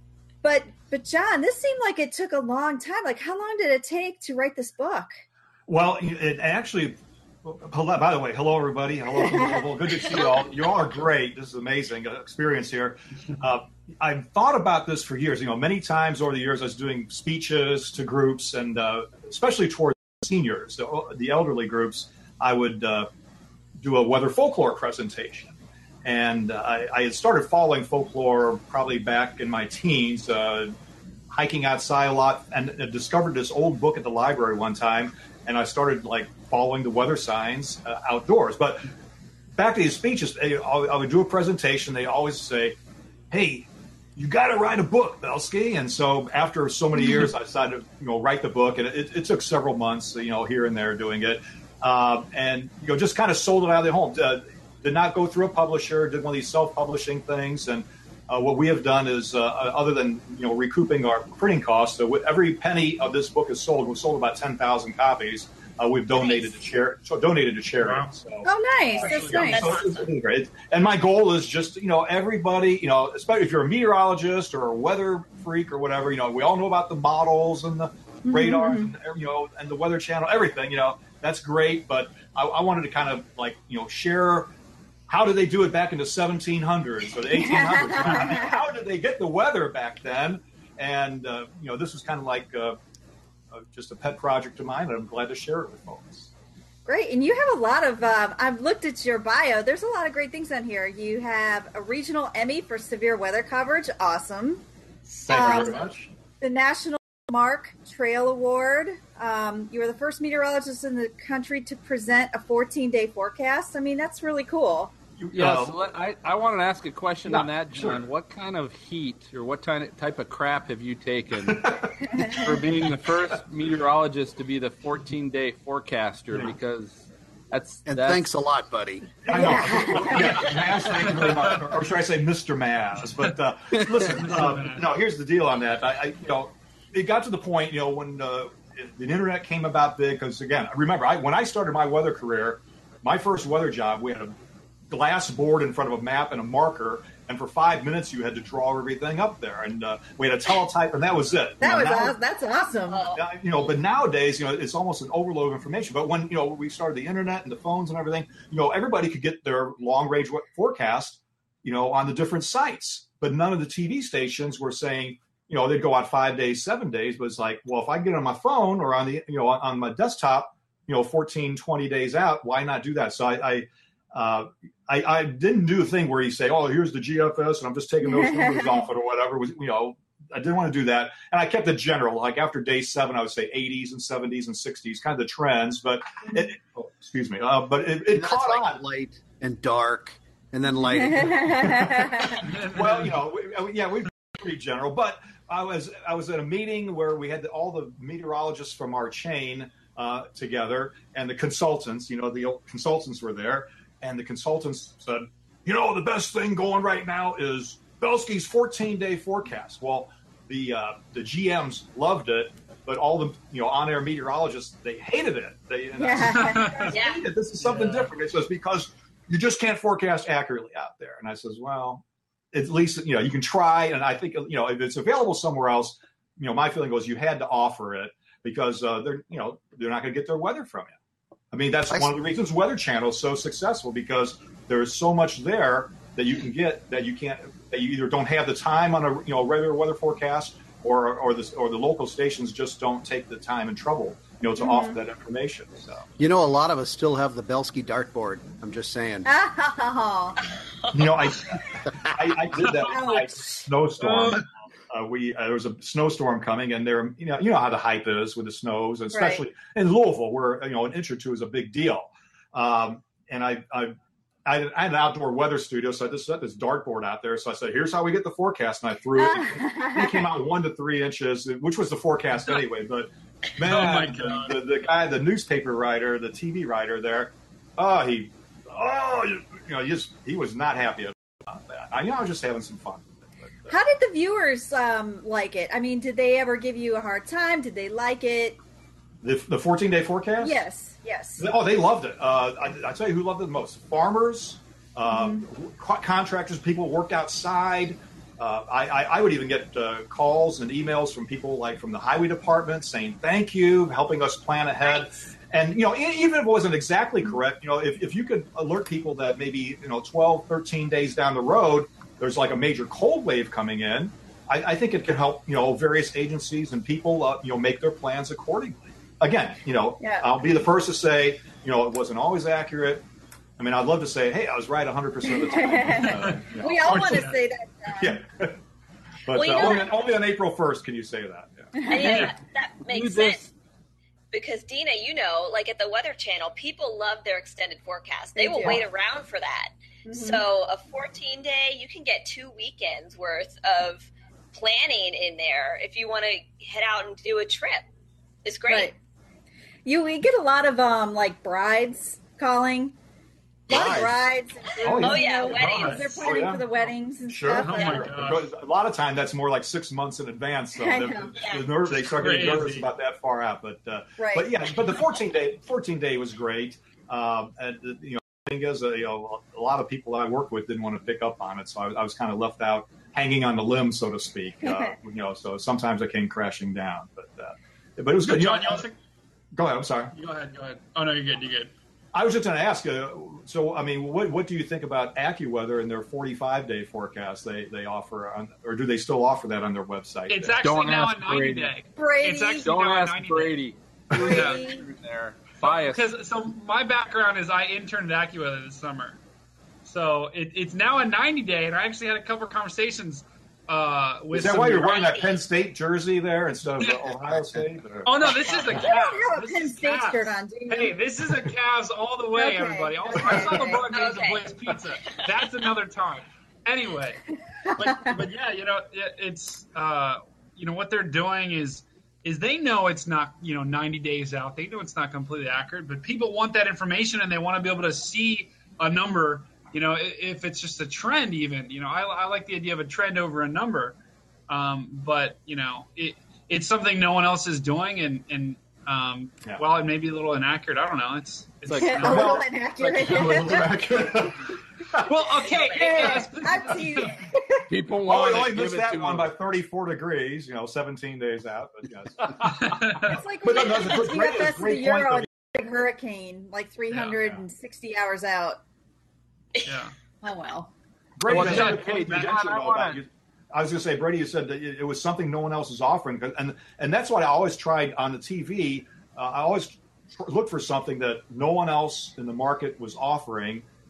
but but John, this seemed like it took a long time. Like, how long did it take to write this book? Well, it actually, hello, by the way, hello, everybody. Hello, hello. Good to see you all. You all are great. This is amazing experience here. Uh, I've thought about this for years. You know, many times over the years, I was doing speeches to groups, and uh, especially toward seniors, the, the elderly groups, I would uh, do a weather folklore presentation. And uh, I, I had started following folklore probably back in my teens, uh, hiking outside a lot, and uh, discovered this old book at the library one time. And I started like following the weather signs uh, outdoors. But back to these speeches, I, I would do a presentation. They always say, "Hey, you got to write a book, Belsky." And so after so many years, I decided to you know write the book, and it, it took several months, you know, here and there doing it, uh, and you know just kind of sold it out of the home. Uh, did not go through a publisher. Did one of these self-publishing things, and uh, what we have done is, uh, other than you know recouping our printing costs, so every penny of this book is sold. We've sold about ten thousand copies. Uh, we've donated Nice. to charity. So donated to charity. Wow. So. Oh, nice. That's nice. So it's been great. And my goal is just, you know, everybody, you know, especially if you're a meteorologist or a weather freak or whatever, you know, we all know about the models and the radars and, you know, and the Weather Channel, everything, you know, that's great. But I, I wanted to kind of like, you know, share how did they do it back in the seventeen hundreds or the eighteen hundreds? How did they get the weather back then? And, uh, you know, this was kind of like uh, uh, just a pet project of mine, and I'm glad to share it with folks. Great. And you have a lot of, um, I've looked at your bio. There's a lot of great things on here. You have a regional Emmy for severe weather coverage. Awesome. Thank you Um, very much. The National Mark Trail Award. Um, you were the first meteorologist in the country to present a fourteen-day forecast. I mean, that's really cool. You- Yeah, uh, so let, I, I wanted to ask a question Yeah, on that, John. sure. What kind of heat or what kind of, type of crap have you taken for being the first meteorologist to be the fourteen-day forecaster? Yeah. Because that's And that's, thanks a lot, buddy. I know. Yeah, Maz, thank you very much. Or should I say Mister Maz? But uh, listen, uh, no, here's the deal on that. I, I, you know, it got to the point, you know, when uh, the internet came about big, because, again, remember, I, when I started my weather career, my first weather job, we had a glass board in front of a map and a marker, and for five minutes you had to draw everything up there. And uh, we had a teletype, and that was it. That You know, was now- awesome. That's awesome. Uh, you know, but nowadays, you know, it's almost an overload of information. But when, you know, we started the internet and the phones and everything, you know, everybody could get their long range forecast, you know, on the different sites. But none of the T V stations were saying, you know, they'd go out five days, seven days. But it's like, well, if I get it on my phone or on the, you know, on my desktop, you know, fourteen, twenty days out, why not do that? So I, I, uh, I, I didn't do a thing where you say, oh, here's the G F S and I'm just taking those numbers off it or whatever. It was, you know, I didn't want to do that. And I kept it general. Like after day seven, I would say eighties and seventies and sixties, kind of the trends. But it, oh, excuse me. Uh, but it, it caught like on. Light and dark and then light. Well, you know, we, yeah, we're pretty general. But I was I was at a meeting where we had the, all the meteorologists from our chain uh, together and the consultants. You know, the consultants were there. And the consultants said, you know, the best thing going right now is Belsky's fourteen-day forecast. Well, the uh, the G Ms loved it, but all the you know on-air meteorologists, they hated it. They and I said, yeah. This is something yeah. different. It says because you just can't forecast accurately out there. And I says, well, at least you know you can try. And I think you know if it's available somewhere else, you know my feeling was you had to offer it because uh, they're you know they're not going to get their weather from you. I mean, that's one of the reasons Weather Channel is so successful because there's so much there that you can get that you can't, that you either don't have the time on a you know regular weather forecast or or the or the local stations just don't take the time and trouble you know to mm-hmm. offer that information. So you know, a lot of us still have the Belsky dartboard. I'm just saying. you know, I I, I did that with my snowstorm. Uh, we uh, there was a snowstorm coming, and there, you know, you know how the hype is with the snows, and especially right. in Louisville, where you know an inch or two is a big deal. Um, and I, I, I, I had an outdoor weather studio, so I just set this dartboard out there. So I said, "Here's how we get the forecast," and I threw it. It came out one to three inches, which was the forecast anyway. But man, oh my God. The, the guy, the newspaper writer, the T V writer there, oh he, oh you, you know, he just he was not happy about that. I, you know, I was just having some fun. How did the viewers um, like it? I mean, did they ever give you a hard time? Did they like it? The the fourteen-day forecast? Yes, yes. Oh, they loved it. Uh, I, I tell you who loved it the most. Farmers, uh, mm-hmm. co- contractors, people who worked outside. Uh, I, I, I would even get uh, calls and emails from people like from the highway department saying thank you, helping us plan ahead. Nice. And, you know, even if it wasn't exactly correct, you know, if, if you could alert people that maybe, you know, twelve, thirteen days down the road, there's like a major cold wave coming in, I, I think it can help, you know, various agencies and people, uh, you know, make their plans accordingly. Again, you know, yeah. I'll be the first to say, you know, it wasn't always accurate. I mean, I'd love to say, hey, I was right one hundred percent of the time. uh, you know, we all want to say that. John. Yeah. But well, uh, only, on, only on April first can you say that. Yeah. And, you know, that, that makes sense. Because, Dina, you know, like at the Weather Channel, people love their extended forecast. They, they will do. wait around for that. Mm-hmm. So a fourteen-day, you can get two weekends worth of planning in there if you want to head out and do a trip. It's great. Right. You we get a lot of um like brides calling. A lot of brides. And oh, yeah, oh, yeah. weddings. They're planning oh, yeah. for the weddings and sure. stuff. Oh, my God. A lot of time that's more like six months in advance. So I the, know. the nerves, they start getting nervous about that far out. But uh, right. but yeah, but the fourteen day fourteen day was great. Um, and you know, the thing is, uh, you know, a lot of people I work with didn't want to pick up on it, so I, I was kind of left out, hanging on the limb, so to speak. Uh, you know, so sometimes I came crashing down. But uh, but it was good. John, you know, you go ahead. I'm sorry. Go ahead. Go ahead. Oh no, you're good. You're good. I was just going to ask, uh, so, I mean, what what do you think about AccuWeather and their forty-five day forecast they, they offer, on, or do they still offer that on their website? It's actually Don't now a ninety day. Brady. It's actually Don't now ask a ninety Brady. Brady. Yeah. There. Bias. Because, so my background is I interned at AccuWeather this summer. So it, it's now a ninety day, and I actually had a couple of conversations uh, with Is that why you're wearing that Penn State jersey there instead of the Ohio State? Or? Oh, no, this is a Cavs. You don't have a this Penn State Cavs. shirt on, do you? Hey, this is a Cavs all the way, Okay. everybody. Also, I saw LeBron James Okay. and Blaze Pizza. That's another time. Anyway, but, but yeah, you know, it, it's, uh, you know, what they're doing is, is they know it's not, you know, ninety days out. They know it's not completely accurate, but people want that information and they want to be able to see a number, you know, if it's just a trend even. You know, I, I like the idea of a trend over a number. Um, but, you know, it, it's something no one else is doing. And, and um, yeah. well, it may be a little inaccurate. I don't know. It's, it's like, you a know, little well, inaccurate. Like, a little inaccurate. well, okay. Yeah, I'm teasing. People Oh, want I to only give missed it that to one them. by thirty-four degrees, you know, seventeen days out. But yes. It's like But when no, you that's a get great- G F S that's a of the great point, Euro, though. and big hurricane, like three hundred sixty hours out. yeah. Oh, well. Brady, Well, that's John, a good point hey, you John, mentioned, I though, wanna- about you- I was going to say, Brady, you said that it it was something no one else is offering, 'cause- and and that's what I always tried on the T V. Uh, I always tr- look for something that no one else in the market was offering,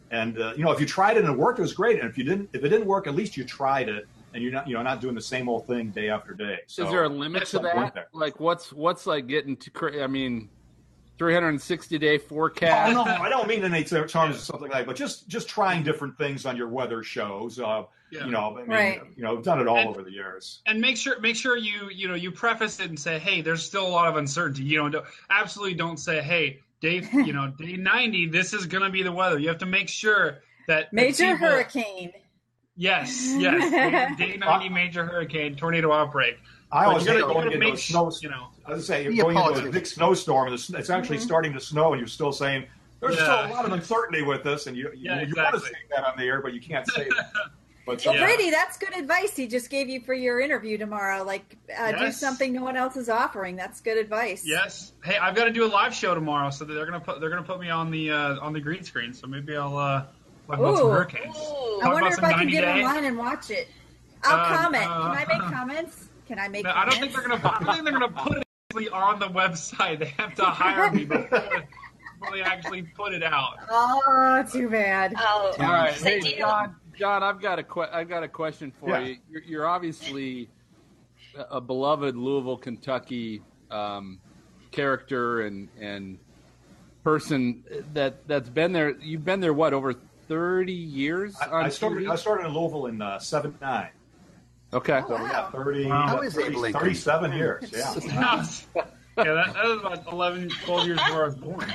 And uh, you know, if you tried it and it worked, it was great. And if you didn't, if it didn't work, at least you tried it, and you're not, you know, not doing the same old thing day after day. So is there a limit to that? Like, what's what's like getting to? Cra- I mean, three hundred sixty day forecast. Oh, no, I don't mean in any terms of something like that, but just just trying different things on your weather shows. Uh, Yeah. You know, I mean, Right. you know, I've done it all And- over the years. And make sure make sure you you know you preface it and say, hey, there's still a lot of uncertainty. You know, don't, absolutely don't say, hey, day you know day ninety, this is going to be the weather. You have to make sure that Major that people- hurricane. Yes, yes, day ninety major hurricane tornado outbreak. I But always you hate gotta- you going gotta into a make snow. you know. I was say you're Yeah, going into a politics. big snowstorm, and it's, it's actually Mhm. starting to snow, and you're still saying there's Yeah. still a lot of uncertainty with this, and you you, Yeah, you want to exactly. say that on the air, but you can't say it. But Well, Yeah. Brady, that's good advice he just gave you for your interview tomorrow. Like, uh, do Yes. something no one else is offering. That's good advice. Yes. Hey, I've got to do a live show tomorrow, so they're gonna put they're gonna put me on the uh, on the green screen. So maybe I'll uh, talk about some Ooh. hurricanes. Ooh. I Talk wonder about if some I can ninety get day. online and watch it. I'll Uh, comment. uh, Can I make comments? Can I make No, I comments? don't think they're gonna. I don't think they're gonna put it actually on the website. They have to hire me before, before they actually put it out. Oh, too bad. Oh, All right, so hey do you- John, John, I've got a que- I've got a question for Yeah. you. You're, you're obviously a a beloved Louisville, Kentucky um, character and and person that that's been there. You've been there what over thirty years I, on I started T V? I started in Louisville in uh, seventy-nine. Okay. So yeah, thirty, Wow. How is Abe thirty Lincoln? thirty-seven years. Yeah. yeah, that, that was about eleven, twelve years before I was born.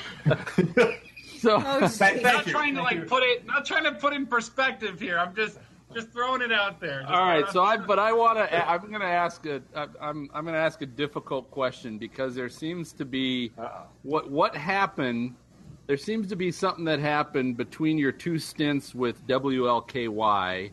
So Oh, Thank- geez. thank Not you. trying to Thank like you. put it, not trying to put in perspective here. I'm just just throwing it out there. Just all right, throwing so it I out but I want to I'm going to ask a I- I'm I'm going to ask a difficult question because there seems to be Uh-oh. what what happened. There seems to be something that happened between your two stints with W L K Y.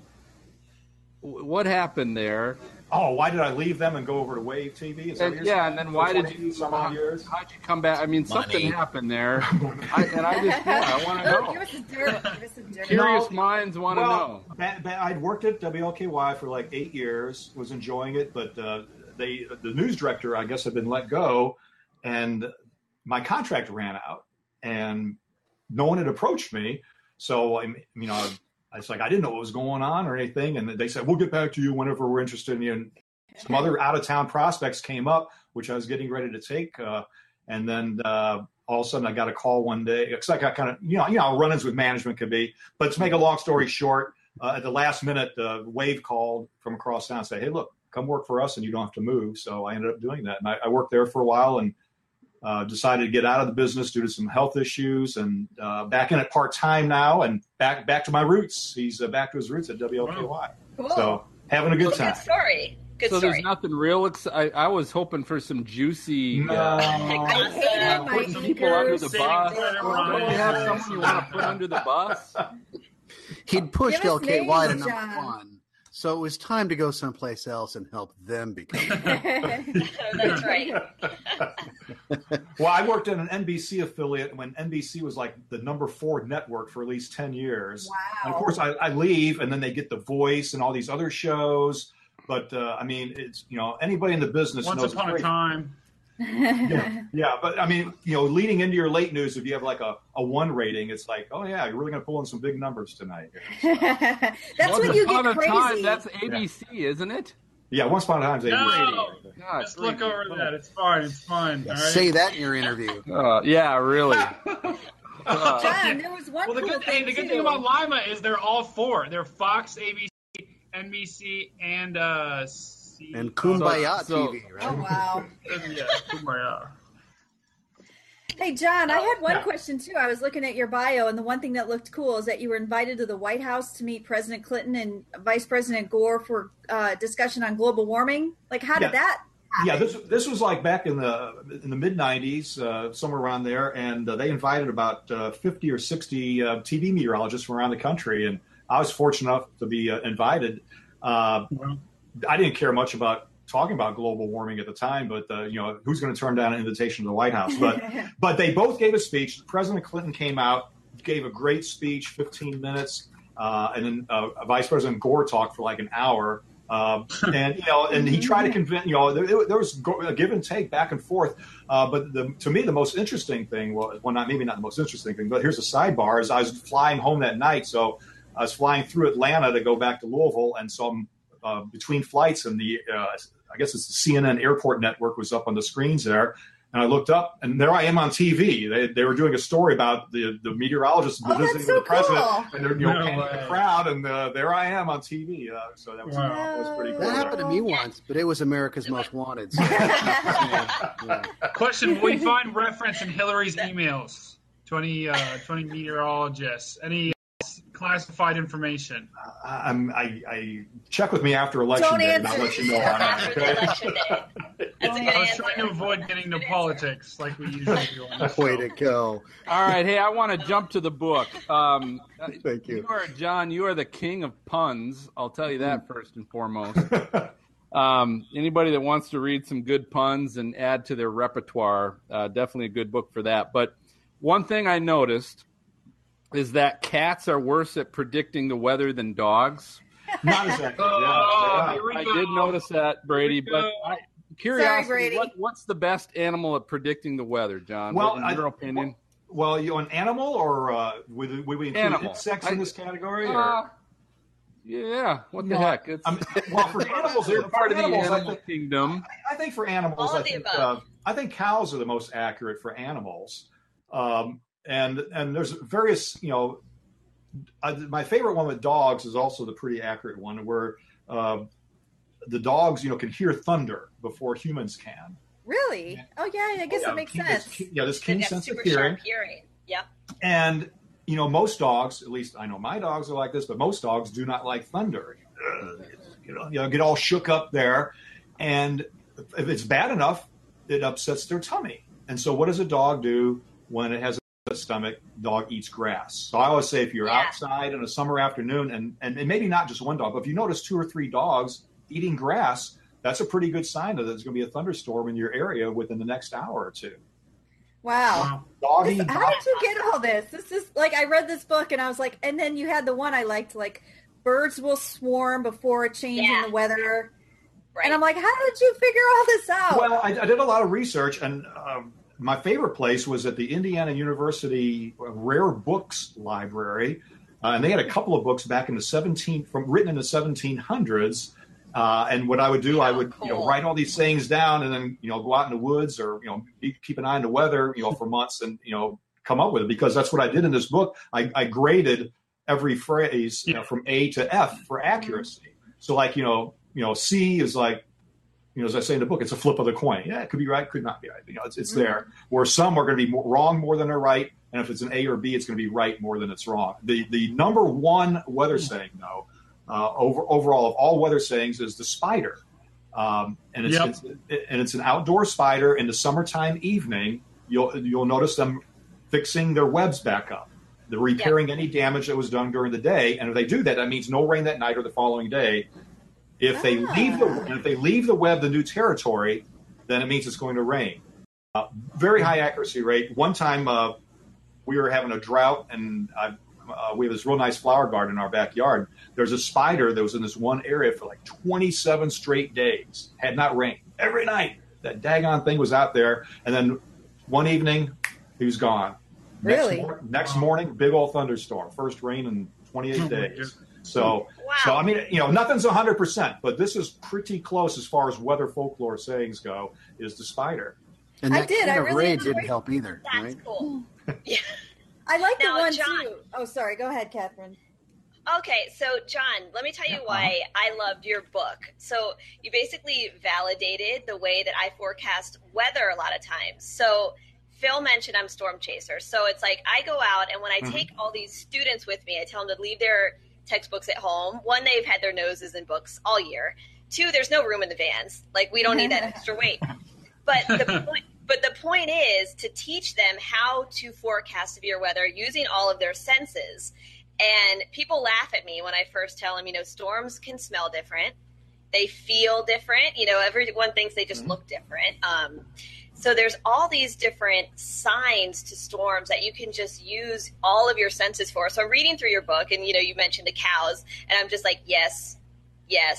W- What happened there? Oh, why did I leave them and go over to Wave T V? Is that what And, you're yeah, saying? and then For why did twenty you? some How, odd years? how'd you come back? I mean, something Money. happened there, I, and I just yeah, I want to Oh, know. give us a dirt. Give us a dirt. Curious No, minds want to well, know. ba- ba- I'd worked at W L K Y for like eight years, was enjoying it, but uh, they the news director, I guess, had been let go, and my contract ran out, and no one had approached me. So I, you know, I was like, I didn't know what was going on or anything, and they said we'll get back to you whenever we're interested in you. And some other out of town prospects came up, which I was getting ready to take, uh, and then uh, all of a sudden I got a call one day. Because I got kind of, you know, you know how run-ins with management can be. But to make a long story short, uh, at the last minute, uh, Wave called from across town and said, "Hey, look, come work for us, and you don't have to move." So I ended up doing that, and I, I worked there for a while, and uh, decided to get out of the business due to some health issues, and uh, back in it part time now, and back back to my roots. He's uh, back to his roots at W L K Y. Cool. So having a good Well, time. good story. Good So story. there's nothing real. Ex- I, I was hoping for some juicy. No. Uh, I hated my putting people under the anchors. bus. Saving Don't you have someone you want to put under the bus? He'd pushed Give us L K Y to names, number John. one, so it was time to go someplace else and help them become. That's right. Well, I worked in an N B C affiliate when N B C was like the number four network for at least ten years. Wow. And of course, I, I leave, and then they get The Voice and all these other shows. But uh, I mean, it's you know anybody in the business Once knows. upon a great- time. Yeah, yeah, but I mean, you know, leading into your late news, if you have like a, a one rating, it's like, oh yeah, you're really going to pull in some big numbers tonight. That's Once when you upon get a crazy. time, that's A B C, isn't it? Yeah, once upon a time, they No, God, just look three. over that. It's fine. It's fine. Yeah, all right? say that in your interview. Uh, yeah, really. Uh, John, there was one Well, the cool good, thing hey, the good too. thing about Lima is they're all four. They're Fox, A B C, N B C, and uh, C- And Kumbaya So- T V, Oh right? wow. yeah, Kumbaya. Hey John, I had one Yeah. question too. I was looking at your bio, and the one thing that looked cool is that you were invited to the White House to meet President Clinton and Vice President Gore for uh, discussion on global warming. Like, how Yeah. did that? Yeah, this this was like back in the in the mid nineties, uh, somewhere around there, and uh, they invited about uh, fifty or sixty uh, T V meteorologists from around the country, and I was fortunate enough to be uh, invited. Uh, I didn't care much about talking about global warming at the time, but uh, you know, who's going to turn down an invitation to the White House? But but they both gave a speech. President Clinton came out, gave a great speech, fifteen minutes, uh, and then uh, Vice President Gore talked for like an hour. Um, and, you know, and he tried to convince, you know, there, there was a give and take back and forth. Uh, but the, to me, the most interesting thing was, well, not maybe not the most interesting thing, but here's a sidebar, is I was flying home that night. So I was flying through Atlanta to go back to Louisville. And so I'm uh, between flights, and the, uh, I guess it's the C N N airport network was up on the screens there. And I looked up, and there I am on T V. They they were doing a story about the the meteorologist Oh, visiting that's so with the president, cool. and they're you know No panning way. the crowd, and uh, there I am on T V. Uh, so that was Wow. that was pretty cool. That there. happened to me once, but it was America's Most Wanted. So, yeah, yeah. Question: will we find reference in Hillary's emails to any uh, to any meteorologists? Any classified information? I, I'm, I, I check with me after election Don't day, and I'll answer. let you know on that. Okay? Election day. That's a good I was answer. trying to avoid getting to politics like we usually do on this Way show. to go. All right, hey, I want to jump to the book. Um, Thank you. You are, John, you are the king of puns. I'll tell you that first and foremost. Um, anybody that wants to read some good puns and add to their repertoire, uh, definitely a good book for that. But one thing I noticed is that cats are worse at predicting the weather than dogs. Not exactly. Oh, Yeah, here we I go. did notice that, Brady. Here we But go. I, curiosity, Brady. What, what's the best animal at predicting the weather, John? Well, in I- your opinion? Well, you an animal, or uh, would, would we include Animal. insects I- in this category? Or? Uh, yeah. What the No, heck? It's I mean, well, for animals, they're for part of the animals, I animal think, kingdom. I think for animals, All I of the think above. uh, I think cows are the most accurate for animals, um, and and there's various, you know, I, my favorite one with dogs is also the pretty accurate one, where uh, the dogs, you know, can hear thunder before humans can. Really? Oh yeah, I guess yeah, that makes keen- sense. this- yeah, this They keen have sense of super hearing. sharp hearing. Yep. And, you know, most dogs, at least I know my dogs are like this, but most dogs do not like thunder. You know, you know, get all shook up there. And if it's bad enough, it upsets their tummy. And so what does a dog do when it has a stomach? Dog eats grass. So I always say, if you're Yeah. outside on a summer afternoon, and, and, and maybe not just one dog, but if you notice two or three dogs eating grass, that's a pretty good sign that there's going to be a thunderstorm in your area within the next hour or two. Wow. Doggy, This- how did you get all this? This is like, I read this book and I was like, and then you had the one I liked, like birds will swarm before a change Yeah. in the weather. Right. And I'm like, how did you figure all this out? Well, I, I did a lot of research, and um, my favorite place was at the Indiana University Rare Books Library, uh, and they had a couple of books back in the seventeen from written in the seventeen hundreds. Uh, and what I would do, I would you know cool. write all these sayings down, and then you know go out in the woods, or you know be, keep an eye on the weather, you know for months, and you know come up with it, because that's what I did in this book. I, I graded every phrase, you know, from A to F for accuracy. So like you know. You know, C is like, you know, as I say in the book, it's a flip of the coin. Yeah, it could be right, could not be right. You know, it's, it's there. Where some are going to be more, wrong more than they're right, and if it's an A or B, it's going to be right more than it's wrong. The the number one weather saying, though, uh, over overall of all weather sayings, is the spider, um, and it's, Yep. it's and it's an outdoor spider in the summertime evening. You'll you'll notice them fixing their webs back up. They're repairing any damage that was done during the day, and if they do that, that means no rain that night or the following day. If they Ah. leave the if they leave the web the new territory, then it means it's going to rain. Uh, very high accuracy rate. One time uh, we were having a drought, and I, uh, we have this real nice flower garden in our backyard. There's a spider that was in this one area for like twenty-seven straight days. Had not rained every night. That daggone thing was out there, and then one evening he was gone. Really? Next, mor- next morning, big old thunderstorm. First rain in twenty-eight days. So, Wow. so I mean, you know, nothing's one hundred percent, but this is pretty close as far as weather folklore sayings go, is the spider. And I that did, kid I of really raid enjoyed- didn't help either, That's right? cool. Yeah. I like the Now, one John- too. Oh, sorry. Go ahead, Catherine. Okay, so John, let me tell you why I loved your book. So you basically validated the way that I forecast weather a lot of times. So Phil mentioned I'm storm chaser. So it's like I go out, and when I Mhm. take all these students with me, I tell them to leave their textbooks at home. One, they've had their noses in books all year. Two, there's no room in the vans. Like, we don't need that extra weight. But the point, but the point is to teach them how to forecast severe weather using all of their senses. And people laugh at me when I first tell them, you know, storms can smell different. They feel different. You know, everyone thinks they just look different. Um, so there's all these different signs to storms that you can just use all of your senses for. So I'm reading through your book, and, you know, you mentioned the cows, and I'm just like, yes, yes,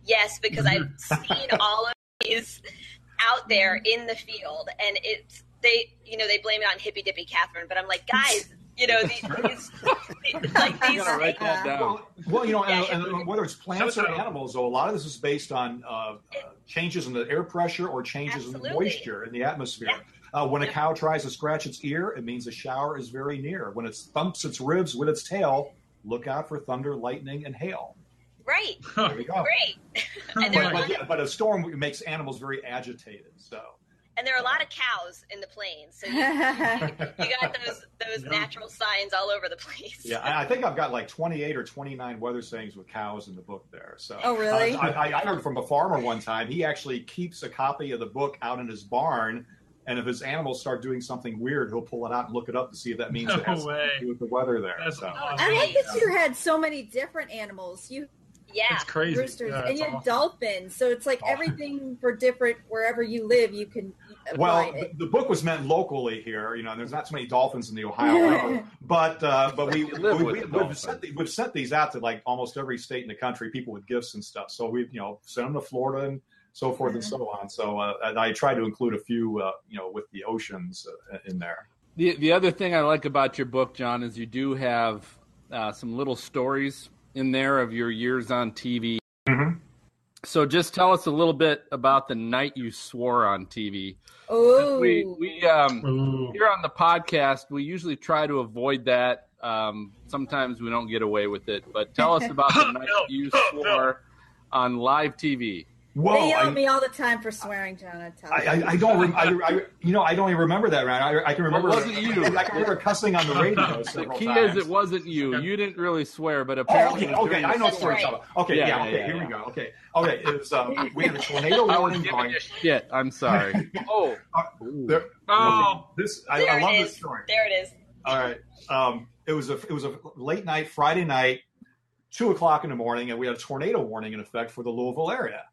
Yes, because I've seen all of these out there in the field, and it's they, you know, they blame it on Hippy Dippy Catherine, but I'm like, guys, you know, these, these like these. Write that down. Well, well, you know, Yeah. and, and whether it's plants or animals, though, a lot of this is based on uh, uh, changes in the air pressure or changes Absolutely. in the moisture in the atmosphere. Uh, when a cow tries to scratch its ear, it means a shower is very near. When it thumps its ribs with its tail, look out for thunder, lightning, and hail. Right. There we go. Great. And there, are But, a lot but, yeah, but a storm makes animals very agitated. So. and there are a lot of cows in the plains, so you, you, you got those those natural signs all over the place. Yeah, I I think I've got like twenty-eight or twenty-nine weather sayings with cows in the book there. So, Oh, really? uh, I, I heard from a farmer one time. He actually keeps a copy of the book out in his barn, and if his animals start doing something weird, he'll pull it out and look it up to see if that means No it has way. something to do with the weather there. That's So. awesome. I like that you had so many different animals. You Yeah. It's crazy. roosters Yeah, and it's you had awesome. dolphins. So it's like everything for different wherever you live, you can apply Well, it. the, the book was meant locally here. You know, there's not so many dolphins in the Ohio River, but uh, but we, You live we, with we the we've, dolphins. sent the, we've sent these out to like almost every state in the country. People with gifts and stuff. So we you know sent them to Florida and so forth and so on. So uh, and I tried to include a few uh, you know with the oceans uh, in there. The the other thing I like about your book, John, is you do have uh, some little stories in there of your years on T V. Mm-hmm. So just tell us a little bit about the night you swore on T V. Oh, We we um, Ooh. here on the podcast we usually try to avoid that. Um, sometimes we don't get away with it, but tell us about the night you swore on live T V. Whoa! they yell I- at me all the time for swearing, John. I tell I, you. I, I don't, rem- I, I, you know, I don't even remember that, Ryan. I, I can remember. Well, it wasn't you. I can remember cussing on the radio The several key times. is it wasn't you. You didn't really swear, but Oh, apparently. okay, okay, during I know the what you're Right. talking about. Okay, Yeah, yeah, yeah, okay, yeah, here yeah. we go. Okay, okay, it was, um, we had a tornado I was warning giving going. you shit. I'm sorry. Oh, There, Oh. this I, There I love it this is. story. There it is. All right, um, it was a it was a late night Friday night, two o'clock in the morning, and we had a tornado warning in effect for the Louisville area.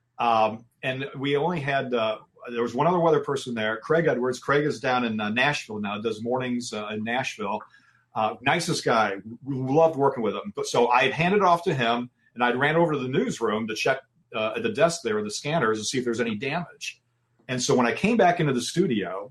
Um, and we only had uh, there was one other weather person there, Craig Edwards. Craig is down in uh, Nashville now, does mornings uh, in Nashville. Uh, nicest guy, we loved working with him. But so I had handed it off to him, and I ran over to the newsroom to check uh, at the desk there, the scanners, to see if there's any damage. And so when I came back into the studio,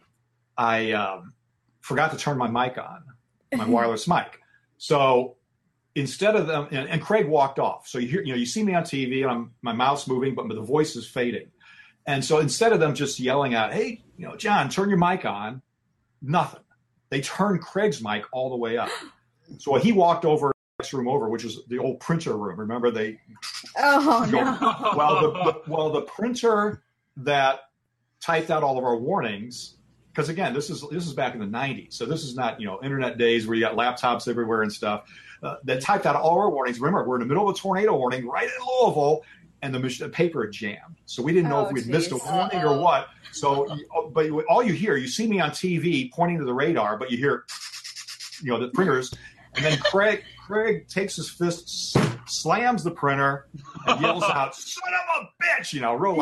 I um, forgot to turn my mic on, my wireless mic. So instead of them, and, and Craig walked off. So you hear, you know, you see me on T V, and I'm, my mouth's moving, but the voice is fading. And so instead of them just yelling out, "Hey, you know, John, turn your mic on," nothing. They turned Craig's mic all the way up. So he walked over next room over, which is the old printer room. Remember they? Oh no! Well, the, the well the printer that typed out all of our warnings. Because again, this is this is back in the nineties, so this is not you know internet days where you got laptops everywhere and stuff. Uh, that typed out all our warnings. Remember, we're in the middle of a tornado warning right in Louisville, and the, mach- the paper had jammed, so we didn't know Oh, if we'd missed a geez. warning or what. So, but you- all you hear, you see me on T V pointing to the radar, but you hear, you know, the printers, and then Craig Craig takes his fist, s- slams the printer, and yells out, "Son of a bitch!" You know, real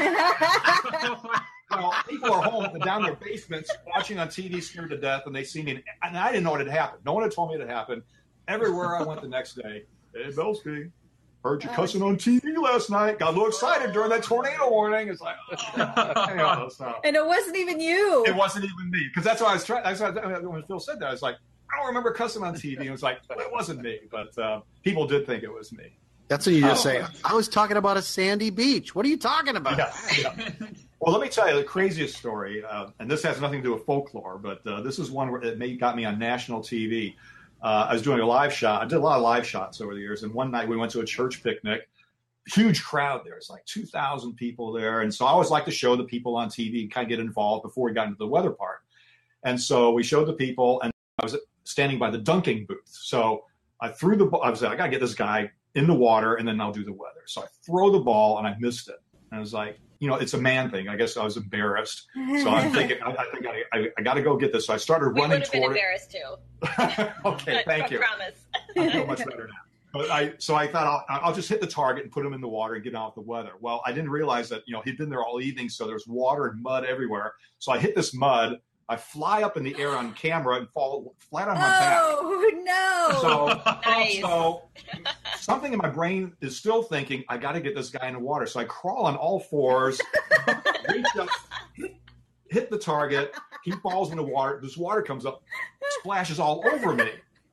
loud. Well, people are home down their basements watching on T V, scared to death, and they see me, and I didn't know what had happened. No one had told me it had happened. Everywhere I went the next day, "Hey, Belsky, heard you cussing on T V last night. Got a little excited during that tornado warning." It's like, oh, you know, so. And it wasn't even you. It wasn't even me, because that's why I was trying. That's why I, when Phil said that, I was like, I don't remember cussing on T V. It was like, well, it wasn't me, but uh, people did think it was me. That's what you just Oh. say. I was talking about a sandy beach. What are you talking about? Yeah, yeah. Well, let me tell you the craziest story, uh, and this has nothing to do with folklore, but uh, this is one where it made, got me on national T V. Uh, I was doing a live shot. I did a lot of live shots over the years, and one night we went to a church picnic. Huge crowd there. It's like two thousand people there, and so I always like to show the people on T V, kind of get involved before we got into the weather part. And so we showed the people, and I was standing by the dunking booth. So I threw the ball. I was like, I got to get this guy in the water, and then I'll do the weather. So I throw the ball, and I missed it. And I was like, you know, it's a man thing. I guess I was embarrassed. So I'm thinking, I, I think I, I, I got to go get this. So I started We would running have been toward it. embarrassed too. Okay, thank I you. promise. I feel much better now. But I, so I thought I'll, I'll just hit the target and put him in the water and get off the weather. Well, I didn't realize that, you know, he'd been there all evening. So there's water and mud everywhere. So I hit this mud. I fly up in the air on camera and fall flat on my back. Oh, no. So, Nice. so something in my brain is still thinking, I got to get this guy in the water. So I crawl on all fours, reach up, hit, hit the target. He falls in the water. This water comes up, splashes all over me.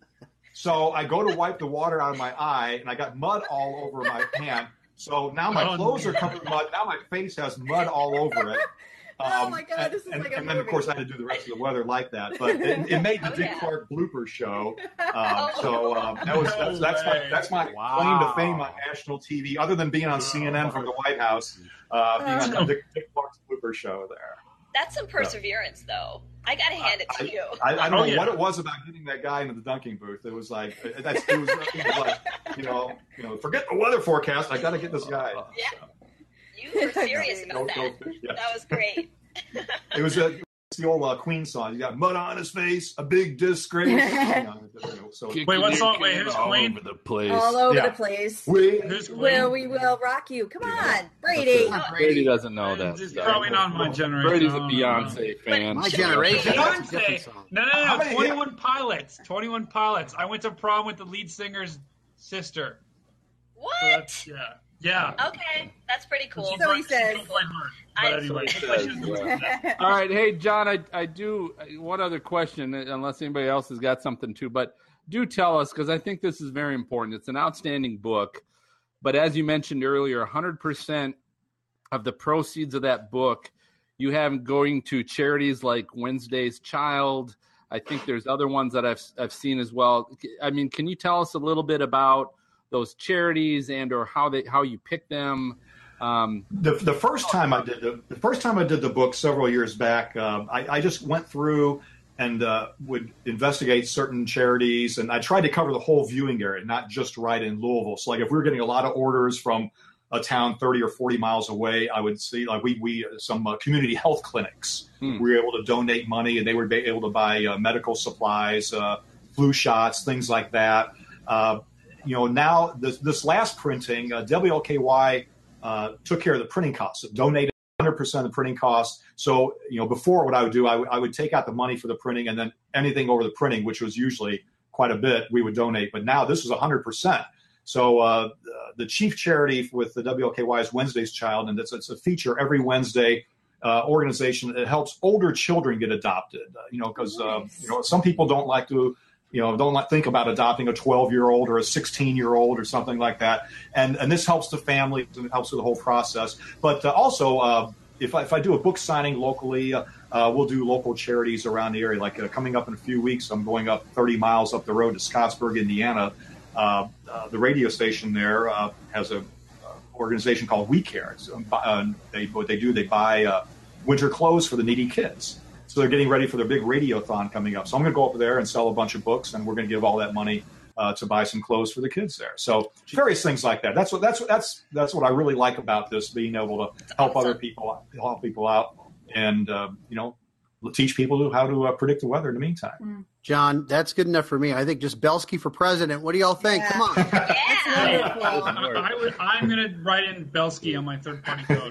So I go to wipe the water out of my eye, and I got mud all over my hand. So now my Oh, clothes no. are covered in mud. Now my face has mud all over it. Oh Um, my God, and, this is and, like a and then, of movie. course, I had to do the rest of the weather like that. But it, it made the Oh, Dick yeah. Clark blooper show. Um, Oh. so um, that was that's, that's my way. that's my Wow. claim to fame on national T V, other than being on C N N from the White House, uh, being on the Dick, Dick Clark's blooper show there. That's some perseverance, though. I got to hand it to I, you. I, I don't Oh, know yeah. what it was about getting that guy into the dunking booth. It was like that's it was, it was like you know you know forget the weather forecast. I got to get this guy. Yeah. So, You were serious about go- that. go- yeah. That was great. It was a it's the old uh, Queen song. You got mud on his face, a big disgrace. You know, so Wait, what song? Wait, who's all Queen? over the place. All over Yeah. the place. we Who's Queen? Will we will rock you? Come on, Brady. Come on, Brady Brady. doesn't know that. It's stuff. probably not my generation. Brady's a Oh, Beyonce fan. My generation. That's a different Beyonce. song. No, no, How no. many- no. twenty-one Pilots. twenty-one Pilots. I went to prom with the lead singer's sister. So What? that's, yeah. Yeah. Okay, that's pretty cool. So he She says. broke my heart. I- But anyway. So he says, All right, hey John, I I do one other question, unless anybody else has got something too, but do tell us because I think this is very important. It's an outstanding book, but as you mentioned earlier, one hundred percent of the proceeds of that book you have going to charities like Wednesday's Child. I think there's other ones that I've I've seen as well. I mean, can you tell us a little bit about those charities and or how they how you pick them? Um, the the first time I did the, the first time I did the book several years back, um, I, I just went through and uh, would investigate certain charities, and I tried to cover the whole viewing area, not just right in Louisville. So, like if we were getting a lot of orders from a town thirty or forty miles away, I would see like we we some uh, community health clinics. Hmm. We were able to donate money, and they would be able to buy uh, medical supplies, uh, flu shots, things like that. Uh, you know, now this, this last printing, uh, W L K Y uh, took care of the printing costs, so donated one hundred percent of the printing costs. So, you know, before what I would do, I, w- I would take out the money for the printing, and then anything over the printing, which was usually quite a bit, we would donate. But now this is one hundred percent. So uh, the chief charity with the W L K Y is Wednesday's Child, and it's, it's a feature every Wednesday. Uh, organization that helps older children get adopted. Uh, you know, because uh, you know some people don't like to, you know, don't like think about adopting a twelve-year-old or a sixteen-year-old or something like that. And and this helps the family, and it helps with the whole process. But uh, also, uh, if I, if I do a book signing locally, uh, uh, we'll do local charities around the area. Like uh, coming up in a few weeks, I'm going up thirty miles up the road to Scottsburg, Indiana. Uh, uh, the radio station there uh, has a organization called We Care. So, uh, they what they do, they buy uh, winter clothes for the needy kids. So they're getting ready for their big radiothon coming up. So I'm going to go up there and sell a bunch of books, and we're going to give all that money uh, to buy some clothes for the kids there. So various things like that. That's what that's what that's that's what I really like about this, being able to help other people help people out, and uh, you know, teach people how to uh, predict the weather in the meantime. John, that's good enough for me. I think just Belsky for president. What do y'all think? Yeah. Come on. Yeah. Wonderful. I, I would, I'm going to write in Belsky on my third party code.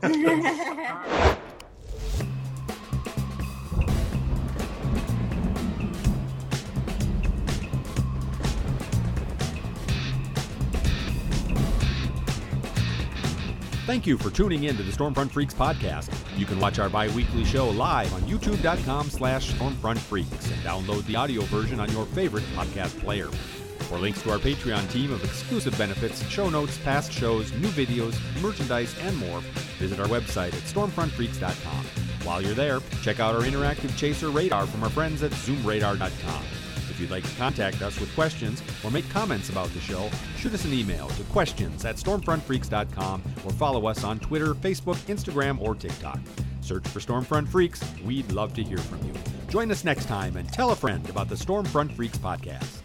Thank you for tuning in to the Stormfront Freaks podcast. You can watch our bi-weekly show live on youtube.com slash stormfrontfreaks and download the audio version on your favorite podcast player. For links to our Patreon team of exclusive benefits, show notes, past shows, new videos, merchandise, and more, visit our website at stormfront freaks dot com. While you're there, check out our interactive chaser radar from our friends at zoom radar dot com. If you'd like to contact us with questions or make comments about the show, shoot us an email to questions at stormfront freaks dot com or follow us on Twitter, Facebook, Instagram, or TikTok. Search for Stormfront Freaks. We'd love to hear from you. Join us next time and tell a friend about the Stormfront Freaks podcast.